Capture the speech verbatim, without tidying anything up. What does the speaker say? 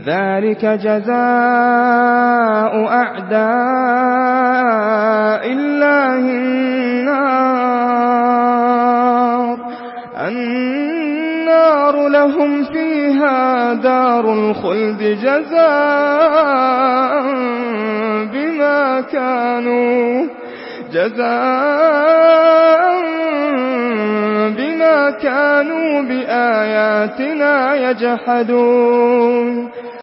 ذلك جزاء أعداء الله النار النار لهم فيها دار الخلد جزاء بما كانوا جزاء بما كانوا بآياتنا يجحدون